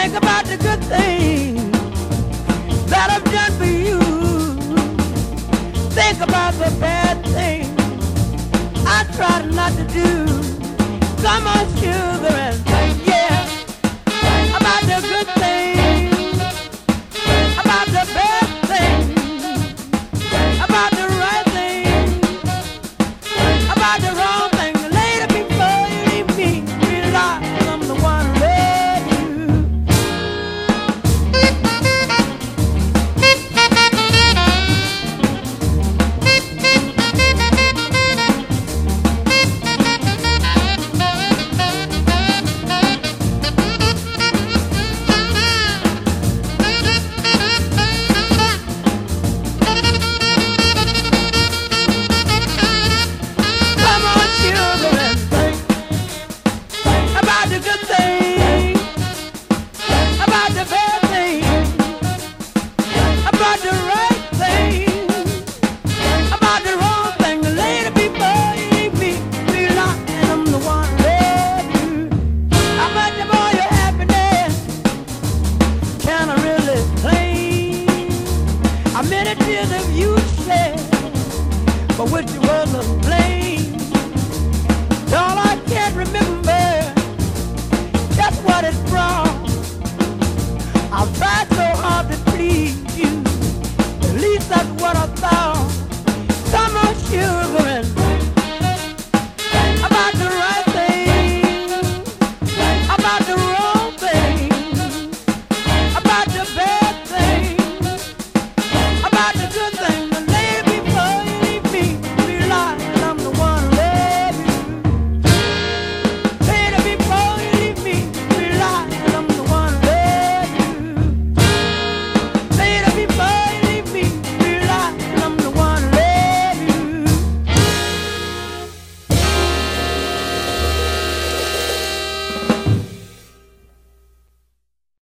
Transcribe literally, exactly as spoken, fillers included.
Think about the good things that I've done for you. Think about the bad things I tried not to do. Come on, sugar, and think, yeah, about the good things, about the bad things, about the right things, about the wrong things. Later, before you leave me, realize I'm the one who loved you. Come on, sugar, and think about the good things, about the bad things, about the right things, about the wrong thing. Later, before you leave me, realize I'm the one who loves you. How much of all your happiness can I really claim? How many tears have you shed for which you wasn't blamed?